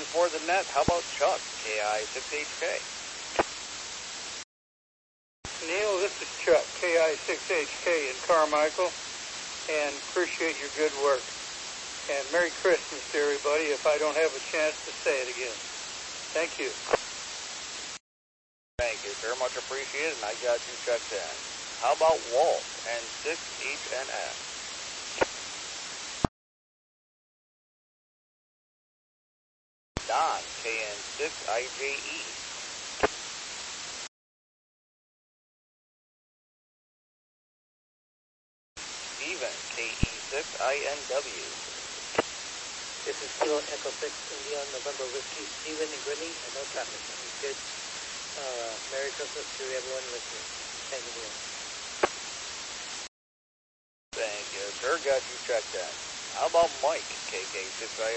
more than that, how about Chuck, KI6HK? Neil, this is Chuck, KI6HK in Carmichael, and appreciate your good work. And Merry Christmas to everybody if I don't have a chance to say it again. Thank you. Thank you, sir. Much appreciated, and I got you checked in. How about Walt and 6HNS? Don, KN6IJE. Steven, KE6INW. This is Kilo Echo 6 India, November Whiskey, Steven and Brittany, and no traffic. That was good. Merry Christmas to everyone listening. Thank you, Neil. Thank you, sir. Got you checked in. How about Mike, KK6IN?